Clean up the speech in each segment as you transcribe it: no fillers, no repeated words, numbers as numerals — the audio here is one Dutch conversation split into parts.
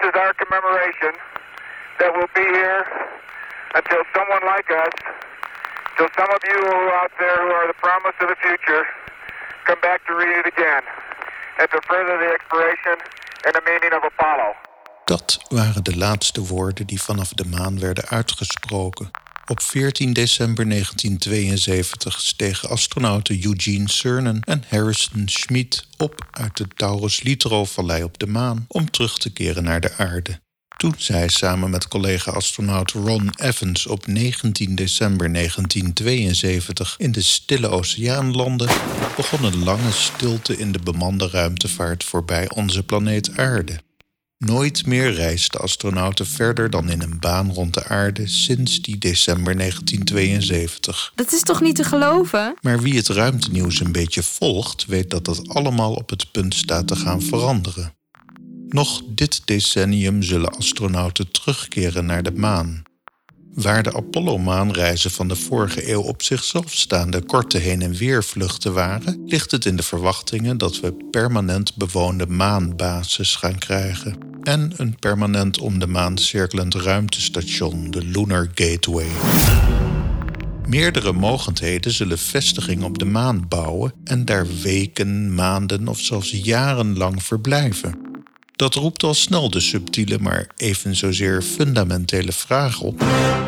is our commemoration that will be here until someone like us, till some of you who are out there who are the promise of the future, come back to read it again and to further the exploration and the meaning of Apollo. Dat waren de laatste woorden die vanaf de maan werden uitgesproken. Op 14 december 1972 stegen astronauten Eugene Cernan en Harrison Schmitt op uit de Taurus-Littrow-vallei op de maan om terug te keren naar de aarde. Toen zij samen met collega-astronaut Ron Evans op 19 december 1972 in de Stille Oceaan landden, begon een lange stilte in de bemande ruimtevaart voorbij onze planeet Aarde. Nooit meer reisden astronauten verder dan in een baan rond de aarde sinds die december 1972. Dat is toch niet te geloven? Maar wie het ruimtenieuws een beetje volgt, weet dat dat allemaal op het punt staat te gaan veranderen. Nog dit decennium zullen astronauten terugkeren naar de maan. Waar de Apollo-maanreizen van de vorige eeuw op zichzelf staande korte heen- en weervluchten waren, ligt het in de verwachtingen dat we permanent bewoonde maanbasis gaan krijgen. En een permanent om de maan cirkelend ruimtestation, de Lunar Gateway. Meerdere mogendheden zullen vestigingen op de maan bouwen en daar weken, maanden of zelfs jarenlang verblijven. Dat roept al snel de subtiele, maar even zozeer fundamentele vraag op.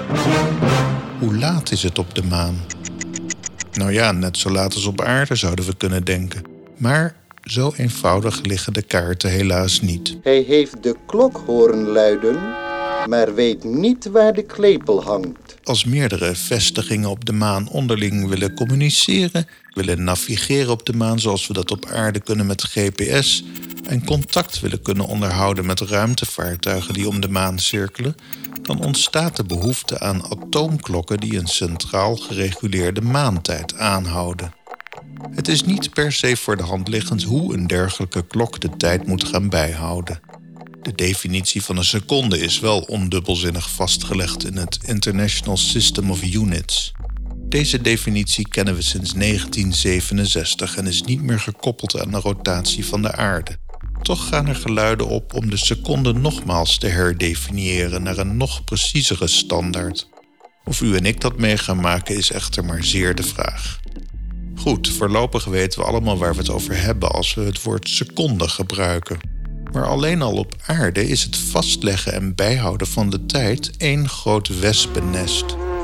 Hoe laat is het op de maan? Nou ja, net zo laat als op aarde zouden we kunnen denken. Maar zo eenvoudig liggen de kaarten helaas niet. Hij heeft de klok horen luiden, maar weet niet waar de klepel hangt. Als meerdere vestigingen op de maan onderling willen communiceren, willen navigeren op de maan zoals we dat op aarde kunnen met GPS, en contact willen kunnen onderhouden met ruimtevaartuigen die om de maan cirkelen, dan ontstaat de behoefte aan atoomklokken die een centraal gereguleerde maantijd aanhouden. Het is niet per se voor de hand liggend hoe een dergelijke klok de tijd moet gaan bijhouden. De definitie van een seconde is wel ondubbelzinnig vastgelegd in het International System of Units. Deze definitie kennen we sinds 1967 en is niet meer gekoppeld aan de rotatie van de aarde. Toch gaan er geluiden op om de seconde nogmaals te herdefiniëren naar een nog preciezere standaard. Of u en ik dat mee gaan maken is echter maar zeer de vraag. Goed, voorlopig weten we allemaal waar we het over hebben als we het woord seconde gebruiken. Maar alleen al op aarde is het vastleggen en bijhouden van de tijd één groot wespennest.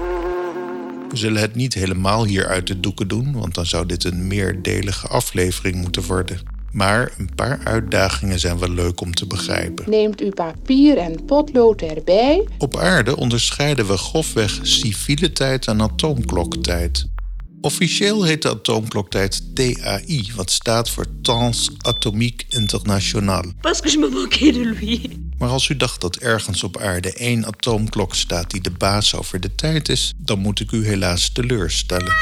We zullen het niet helemaal hier uit de doeken doen, want dan zou dit een meerdelige aflevering moeten worden. Maar een paar uitdagingen zijn wel leuk om te begrijpen. Neemt u papier en potlood erbij? Op aarde onderscheiden we grofweg civiele tijd en atoomkloktijd. Officieel heet de atoomkloktijd TAI, wat staat voor Temps Atomique International. Parce que je me moquais de lui. Maar als u dacht dat ergens op aarde één atoomklok staat die de baas over de tijd is, dan moet ik u helaas teleurstellen.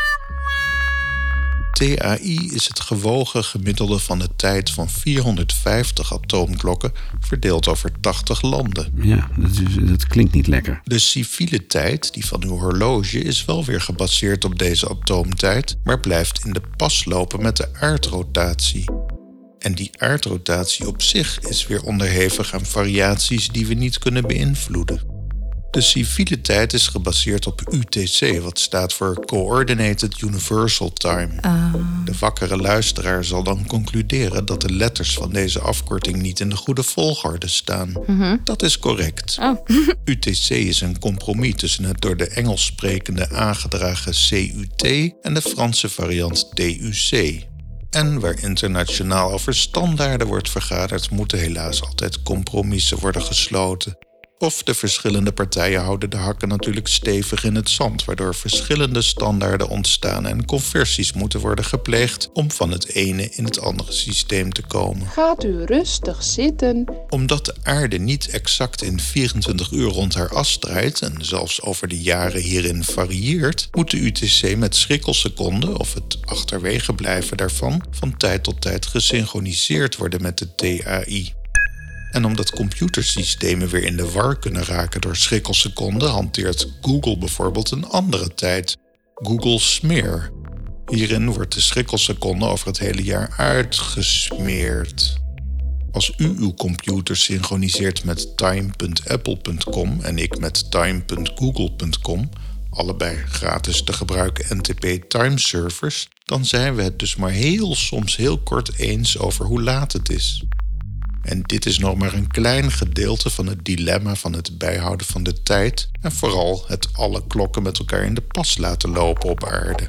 TAI is het gewogen gemiddelde van de tijd van 450 atoomklokken verdeeld over 80 landen. Ja, dat klinkt niet lekker. De civiele tijd, die van uw horloge, is wel weer gebaseerd op deze atoomtijd, maar blijft in de pas lopen met de aardrotatie. En die aardrotatie op zich is weer onderhevig aan variaties die we niet kunnen beïnvloeden. De civiele tijd is gebaseerd op UTC, wat staat voor Coordinated Universal Time. De wakkere luisteraar zal dan concluderen dat de letters van deze afkorting niet in de goede volgorde staan. Dat is correct. UTC is een compromis tussen het door de Engels sprekende aangedragen CUT en de Franse variant TUC. En waar internationaal over standaarden wordt vergaderd, moeten helaas altijd compromissen worden gesloten. Of de verschillende partijen houden de hakken natuurlijk stevig in het zand, waardoor verschillende standaarden ontstaan en conversies moeten worden gepleegd om van het ene in het andere systeem te komen. Gaat u rustig zitten. Omdat de aarde niet exact in 24 uur rond haar as draait en zelfs over de jaren hierin varieert, moet de UTC met schrikkelseconden, of het achterwege blijven daarvan, van tijd tot tijd gesynchroniseerd worden met de TAI. En omdat computersystemen weer in de war kunnen raken door schrikkelseconden, hanteert Google bijvoorbeeld een andere tijd, Google Smear. Hierin wordt de schrikkelseconde over het hele jaar uitgesmeerd. Als u uw computer synchroniseert met time.apple.com en ik met time.google.com, allebei gratis te gebruiken NTP time servers, dan zijn we het dus maar soms heel kort eens over hoe laat het is. En dit is nog maar een klein gedeelte van het dilemma van het bijhouden van de tijd en vooral het alle klokken met elkaar in de pas laten lopen op aarde.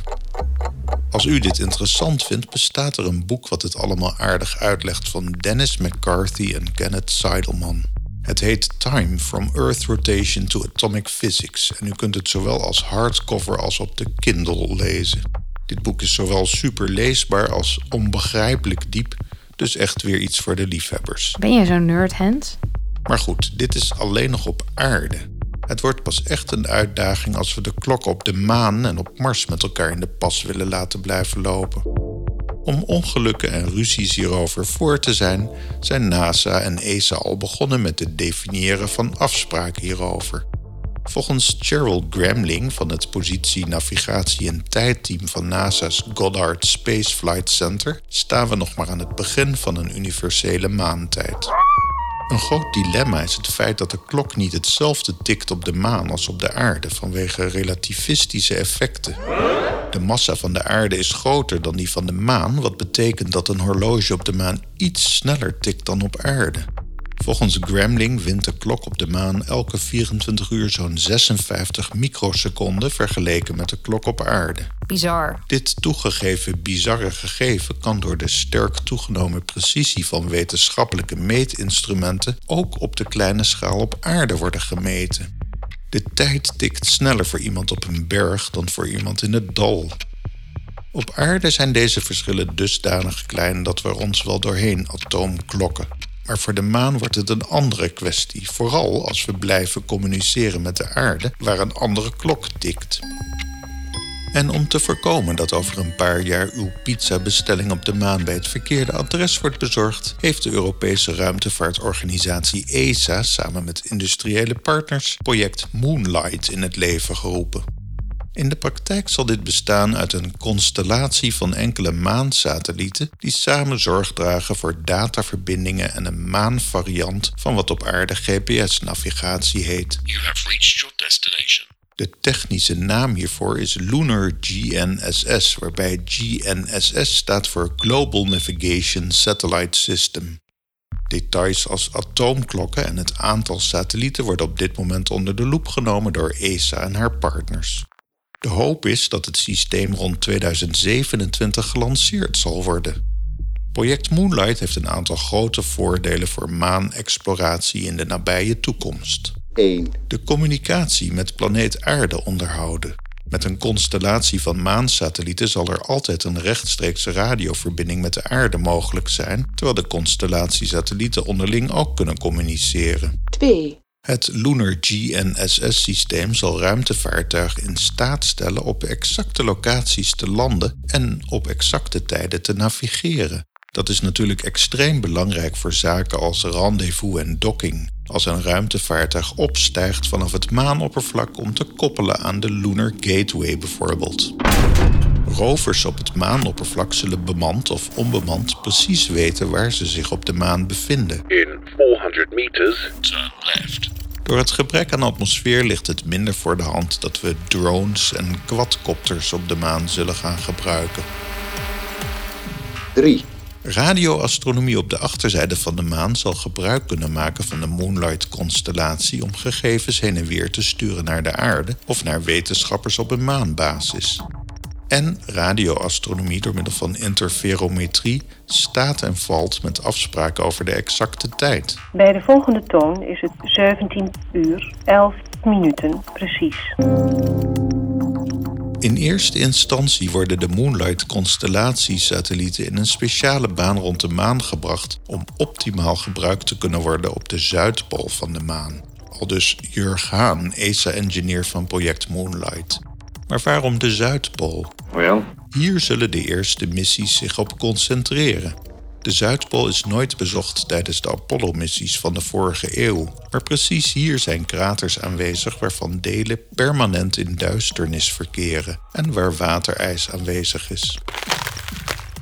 Als u dit interessant vindt, bestaat er een boek wat het allemaal aardig uitlegt van Dennis McCarthy en Kenneth Seidelman. Het heet Time from Earth Rotation to Atomic Physics en u kunt het zowel als hardcover als op de Kindle lezen. Dit boek is zowel super leesbaar als onbegrijpelijk diep, dus echt weer iets voor de liefhebbers. Ben jij zo'n nerd, Hans? Maar goed, dit is alleen nog op aarde. Het wordt pas echt een uitdaging als we de klokken op de maan en op Mars met elkaar in de pas willen laten blijven lopen. Om ongelukken en ruzies hierover voor te zijn, zijn NASA en ESA al begonnen met het definiëren van afspraken hierover. Volgens Cheryl Gramling van het positie, navigatie en tijdteam van NASA's Goddard Space Flight Center staan we nog maar aan het begin van een universele maantijd. Een groot dilemma is het feit dat de klok niet hetzelfde tikt op de maan als op de aarde vanwege relativistische effecten. De massa van de aarde is groter dan die van de maan, wat betekent dat een horloge op de maan iets sneller tikt dan op aarde. Volgens Gramling wint de klok op de maan elke 24 uur zo'n 56 microseconden vergeleken met de klok op aarde. Bizar. Dit toegegeven bizarre gegeven kan door de sterk toegenomen precisie van wetenschappelijke meetinstrumenten ook op de kleine schaal op aarde worden gemeten. De tijd tikt sneller voor iemand op een berg dan voor iemand in het dal. Op aarde zijn deze verschillen dusdanig klein dat we ons wel doorheen atoomklokken. Maar voor de maan wordt het een andere kwestie, vooral als we blijven communiceren met de aarde waar een andere klok tikt. En om te voorkomen dat over een paar jaar uw pizzabestelling op de maan bij het verkeerde adres wordt bezorgd, heeft de Europese ruimtevaartorganisatie ESA samen met industriële partners project Moonlight in het leven geroepen. In de praktijk zal dit bestaan uit een constellatie van enkele maansatellieten die samen zorg dragen voor dataverbindingen en een maanvariant van wat op aarde GPS-navigatie heet. You have reached your destination. De technische naam hiervoor is Lunar GNSS, waarbij GNSS staat voor Global Navigation Satellite System. Details als atoomklokken en het aantal satellieten worden op dit moment onder de loep genomen door ESA en haar partners. De hoop is dat het systeem rond 2027 gelanceerd zal worden. Project Moonlight heeft een aantal grote voordelen voor maanexploratie in de nabije toekomst. 1. De communicatie met planeet Aarde onderhouden. Met een constellatie van maansatellieten zal er altijd een rechtstreekse radioverbinding met de aarde mogelijk zijn, terwijl de constellatiesatellieten onderling ook kunnen communiceren. 2. Het Lunar GNSS-systeem zal ruimtevaartuigen in staat stellen op exacte locaties te landen en op exacte tijden te navigeren. Dat is natuurlijk extreem belangrijk voor zaken als rendezvous en docking, als een ruimtevaartuig opstijgt vanaf het maanoppervlak om te koppelen aan de Lunar Gateway bijvoorbeeld. Rovers op het maanoppervlak zullen bemand of onbemand precies weten waar ze zich op de maan bevinden. In 400 meters, turn left. Door het gebrek aan atmosfeer ligt het minder voor de hand dat we drones en quadcopters op de maan zullen gaan gebruiken. 3. Radioastronomie op de achterzijde van de maan zal gebruik kunnen maken van de Moonlight-constellatie om gegevens heen en weer te sturen naar de aarde of naar wetenschappers op een maanbasis. En radioastronomie door middel van interferometrie staat en valt met afspraken over de exacte tijd. Bij de volgende toon is het 17 uur 11 minuten precies. In eerste instantie worden de Moonlight-constellatiesatellieten in een speciale baan rond de maan gebracht om optimaal gebruikt te kunnen worden op de Zuidpool van de maan. Aldus Jurg Haan, ESA-engineer van project Moonlight. Maar waarom de Zuidpool? Hier zullen de eerste missies zich op concentreren. De Zuidpool is nooit bezocht tijdens de Apollo-missies van de vorige eeuw. Maar precies hier zijn kraters aanwezig waarvan delen permanent in duisternis verkeren en waar waterijs aanwezig is.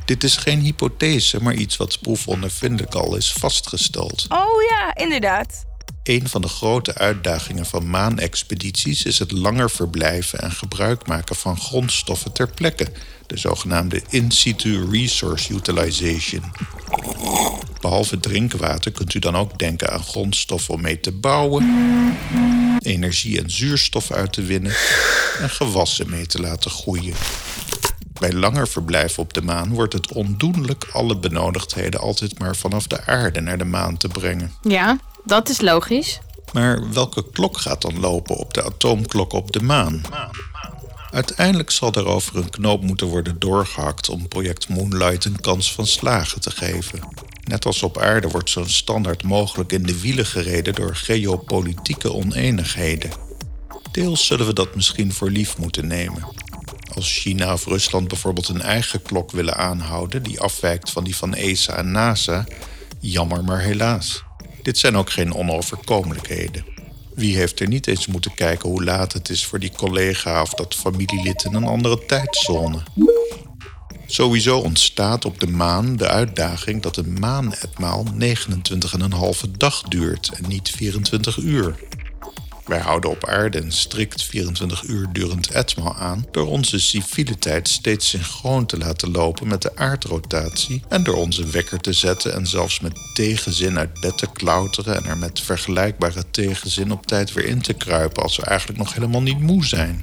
Dit is geen hypothese, maar iets wat proefondervindelijk al is vastgesteld. Oh ja, inderdaad. Een van de grote uitdagingen van maanexpedities is het langer verblijven en gebruik maken van grondstoffen ter plekke, de zogenaamde in-situ resource utilization. Behalve drinkwater kunt u dan ook denken aan grondstoffen om mee te bouwen, energie en zuurstof uit te winnen en gewassen mee te laten groeien. Bij langer verblijf op de maan wordt het ondoenlijk alle benodigdheden altijd maar vanaf de aarde naar de maan te brengen. Ja, dat is logisch. Maar welke klok gaat dan lopen op de atoomklok op de maan? Uiteindelijk zal daarover een knoop moeten worden doorgehakt om project Moonlight een kans van slagen te geven. Net als op aarde wordt zo'n standaard mogelijk in de wielen gereden door geopolitieke oneenigheden. Deels zullen we dat misschien voor lief moeten nemen. Als China of Rusland bijvoorbeeld een eigen klok willen aanhouden die afwijkt van die van ESA en NASA, jammer maar helaas. Dit zijn ook geen onoverkomelijkheden. Wie heeft er niet eens moeten kijken hoe laat het is voor die collega of dat familielid in een andere tijdzone? Sowieso ontstaat op de maan de uitdaging dat een maanetmaal 29,5 dag duurt en niet 24 uur. Wij houden op aarde een strikt 24 uur durend etmaal aan door onze civiele tijd steeds synchroon te laten lopen met de aardrotatie en door onze wekker te zetten en zelfs met tegenzin uit bed te klauteren en er met vergelijkbare tegenzin op tijd weer in te kruipen als we eigenlijk nog helemaal niet moe zijn.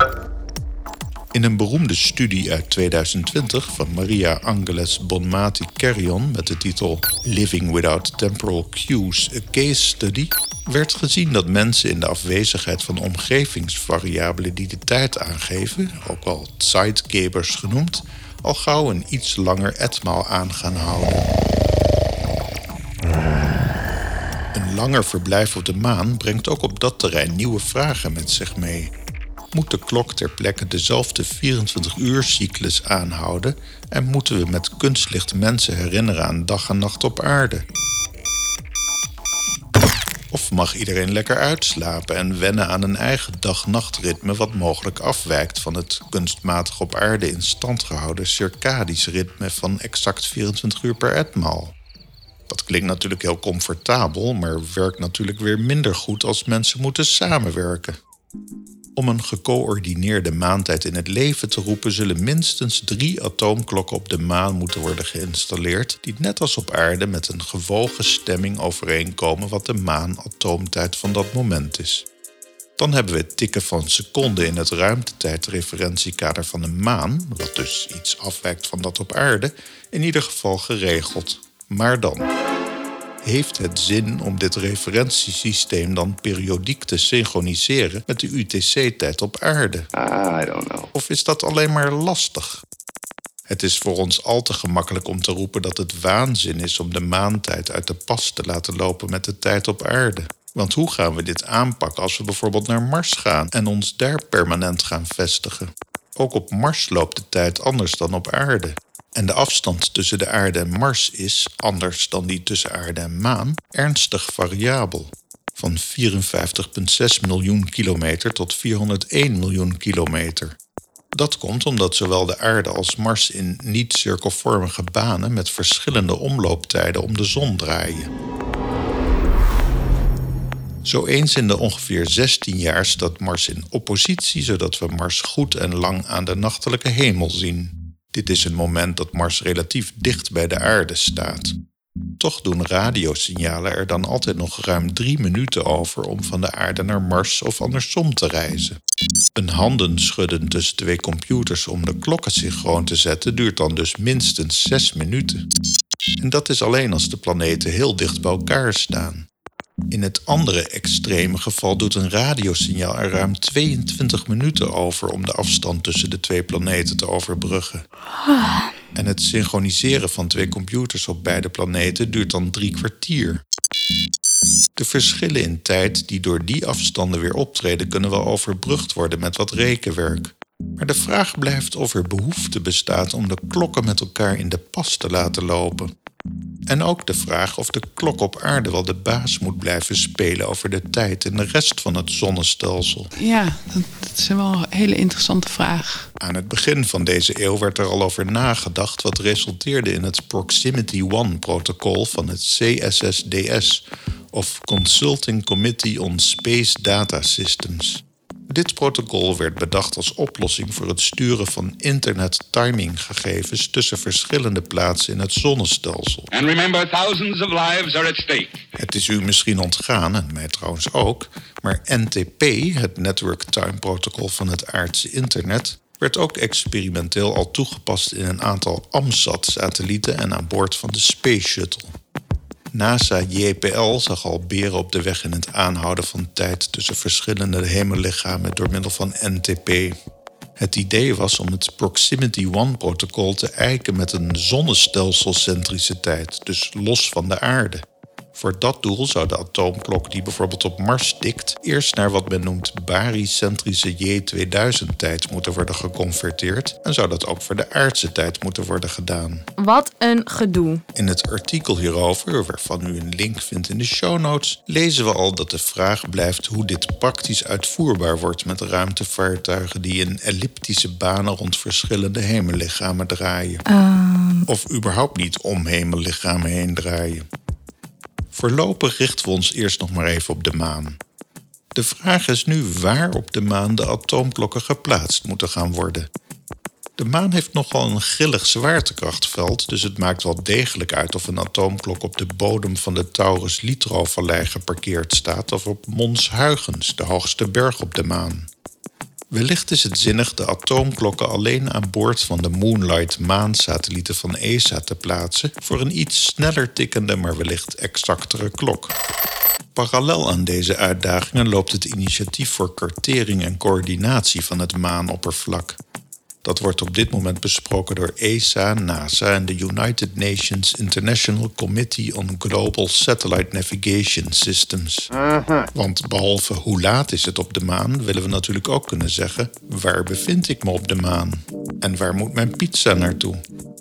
In een beroemde studie uit 2020 van Maria Angeles Bonmati Carrion met de titel Living Without Temporal Cues, a Case Study, werd gezien dat mensen in de afwezigheid van omgevingsvariabelen die de tijd aangeven, ook wel zeitgebers genoemd, al gauw een iets langer etmaal aan gaan houden. Een langer verblijf op de maan brengt ook op dat terrein nieuwe vragen met zich mee. Moet de klok ter plekke dezelfde 24-uur-cyclus aanhouden en moeten we met kunstlicht mensen herinneren aan dag en nacht op aarde? Of mag iedereen lekker uitslapen en wennen aan een eigen dag-nachtritme wat mogelijk afwijkt van het kunstmatig op aarde in stand gehouden circadisch ritme van exact 24 uur per etmaal? Dat klinkt natuurlijk heel comfortabel, maar werkt natuurlijk weer minder goed als mensen moeten samenwerken. Om een gecoördineerde maantijd in het leven te roepen zullen minstens 3 atoomklokken op de maan moeten worden geïnstalleerd die net als op aarde met een gewogen stemming overeenkomen wat de maan-atoomtijd van dat moment is. Dan hebben we het tikken van seconden in het ruimtetijdreferentiekader van de maan, wat dus iets afwijkt van dat op aarde, in ieder geval geregeld. Maar dan, heeft het zin om dit referentiesysteem dan periodiek te synchroniseren met de UTC-tijd op aarde? I don't know. Of is dat alleen maar lastig? Het is voor ons al te gemakkelijk om te roepen dat het waanzin is om de maantijd uit de pas te laten lopen met de tijd op aarde. Want hoe gaan we dit aanpakken als we bijvoorbeeld naar Mars gaan en ons daar permanent gaan vestigen? Ook op Mars loopt de tijd anders dan op aarde. En de afstand tussen de aarde en Mars is, anders dan die tussen aarde en maan, ernstig variabel. Van 54,6 miljoen kilometer tot 401 miljoen kilometer. Dat komt omdat zowel de aarde als Mars in niet-cirkelvormige banen met verschillende omlooptijden om de zon draaien. Zo eens in de ongeveer 16 jaar staat Mars in oppositie, zodat we Mars goed en lang aan de nachtelijke hemel zien. Dit is een moment dat Mars relatief dicht bij de aarde staat. Toch doen radiosignalen er dan altijd nog ruim 3 minuten over om van de aarde naar Mars of andersom te reizen. Een handenschudden tussen 2 computers om de klokken synchroon te zetten duurt dan dus minstens 6 minuten. En dat is alleen als de planeten heel dicht bij elkaar staan. In het andere extreme geval doet een radiosignaal er ruim 22 minuten over om de afstand tussen de 2 planeten te overbruggen. En het synchroniseren van 2 computers op beide planeten duurt dan 3 kwartier. De verschillen in tijd die door die afstanden weer optreden kunnen wel overbrugd worden met wat rekenwerk. Maar de vraag blijft of er behoefte bestaat om de klokken met elkaar in de pas te laten lopen. En ook de vraag of de klok op aarde wel de baas moet blijven spelen over de tijd in de rest van het zonnestelsel. Ja, dat is wel een hele interessante vraag. Aan het begin van deze eeuw werd er al over nagedacht, wat resulteerde in het Proximity One-protocol van het CSSDS, of Consulting Committee on Space Data Systems. Dit protocol werd bedacht als oplossing voor het sturen van internet-timinggegevens tussen verschillende plaatsen in het zonnestelsel. And remember, thousands of lives are at stake. Het is u misschien ontgaan, en mij trouwens ook, maar NTP, het Network Time Protocol van het aardse internet, werd ook experimenteel al toegepast in een aantal AMSAT-satellieten en aan boord van de Space Shuttle. NASA JPL zag al beren op de weg in het aanhouden van tijd tussen verschillende hemellichamen door middel van NTP. Het idee was om het Proximity One-protocol te eiken met een zonnestelselcentrische tijd, dus los van de aarde. Voor dat doel zou de atoomklok die bijvoorbeeld op Mars tikt eerst naar wat men noemt barycentrische J2000-tijd moeten worden geconverteerd en zou dat ook voor de aardse tijd moeten worden gedaan. Wat een gedoe. In het artikel hierover, waarvan u een link vindt in de show notes, lezen we al dat de vraag blijft hoe dit praktisch uitvoerbaar wordt met ruimtevaartuigen die in elliptische banen rond verschillende hemellichamen draaien. Of überhaupt niet om hemellichamen heen draaien. Voorlopig richten we ons eerst nog maar even op de maan. De vraag is nu waar op de maan de atoomklokken geplaatst moeten gaan worden. De maan heeft nogal een grillig zwaartekrachtveld, dus het maakt wel degelijk uit of een atoomklok op de bodem van de Taurus-Littrow-vallei geparkeerd staat of op Mons Huygens, de hoogste berg op de maan. Wellicht is het zinnig de atoomklokken alleen aan boord van de Moonlight-maansatellieten van ESA te plaatsen voor een iets sneller tikkende, maar wellicht exactere klok. Parallel aan deze uitdagingen loopt het initiatief voor kartering en coördinatie van het maanoppervlak. Dat wordt op dit moment besproken door ESA, NASA en de United Nations International Committee on Global Satellite Navigation Systems. Want behalve hoe laat is het op de maan, willen we natuurlijk ook kunnen zeggen: waar bevind ik me op de maan? En waar moet mijn pizza naartoe?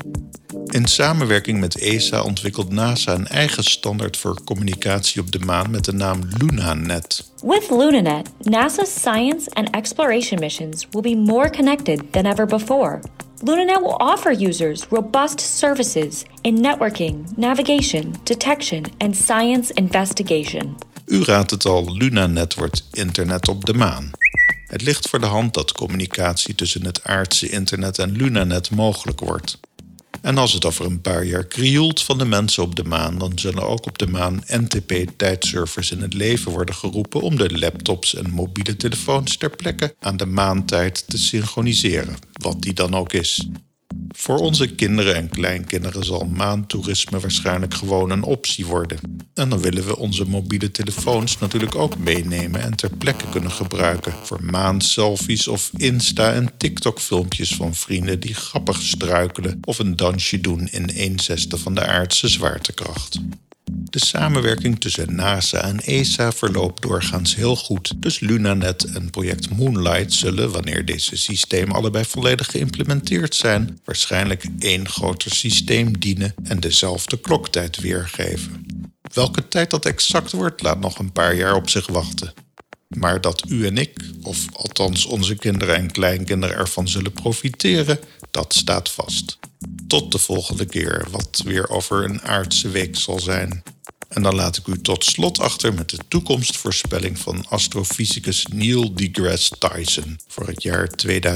In samenwerking met ESA ontwikkelt NASA een eigen standaard voor communicatie op de maan met de naam LunaNet. With LunaNet, NASA's science and exploration missions will be more connected than ever before. LunaNet will offer users robust services in networking, navigation, detection and science investigation. U raadt het al, LunaNet wordt internet op de maan. Het ligt voor de hand dat communicatie tussen het aardse internet en LunaNet mogelijk wordt. En als het over een paar jaar krioelt van de mensen op de maan, dan zullen ook op de maan NTP-tijdservers in het leven worden geroepen om de laptops en mobiele telefoons ter plekke aan de maantijd te synchroniseren, wat die dan ook is. Voor onze kinderen en kleinkinderen zal maantoerisme waarschijnlijk gewoon een optie worden. En dan willen we onze mobiele telefoons natuurlijk ook meenemen en ter plekke kunnen gebruiken voor maanselfies of Insta- en TikTok-filmpjes van vrienden die grappig struikelen of een dansje doen in 1/6 van de aardse zwaartekracht. De samenwerking tussen NASA en ESA verloopt doorgaans heel goed, dus LunaNet en project Moonlight zullen, wanneer deze systemen allebei volledig geïmplementeerd zijn, waarschijnlijk één groter systeem dienen en dezelfde kloktijd weergeven. Welke tijd dat exact wordt, laat nog een paar jaar op zich wachten. Maar dat u en ik, of althans onze kinderen en kleinkinderen ervan zullen profiteren, dat staat vast. Tot de volgende keer, wat weer over een aardse week zal zijn. En dan laat ik u tot slot achter met de toekomstvoorspelling van astrofysicus Neil deGrasse Tyson voor het jaar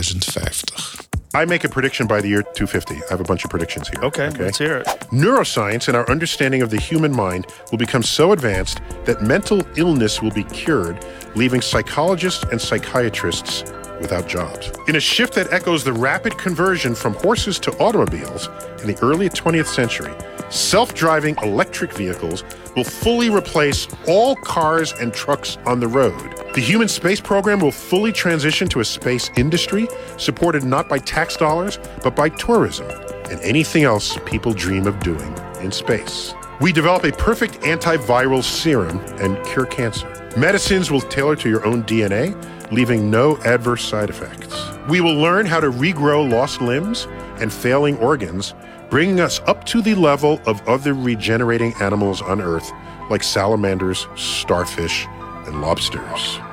2050. I make a prediction by the year 250. I have a bunch of predictions here. Okay, let's hear it. Neuroscience and our understanding of the human mind will become so advanced that mental illness will be cured, leaving psychologists and psychiatrists without jobs. In a shift that echoes the rapid conversion from horses to automobiles in the early 20th century, self-driving electric vehicles will fully replace all cars and trucks on the road. The human space program will fully transition to a space industry supported not by tax dollars, but by tourism and anything else people dream of doing in space. We develop a perfect antiviral serum and cure cancer. Medicines will tailor to your own DNA, leaving no adverse side effects. We will learn how to regrow lost limbs and failing organs, bringing us up to the level of other regenerating animals on Earth, like salamanders, starfish, and lobsters.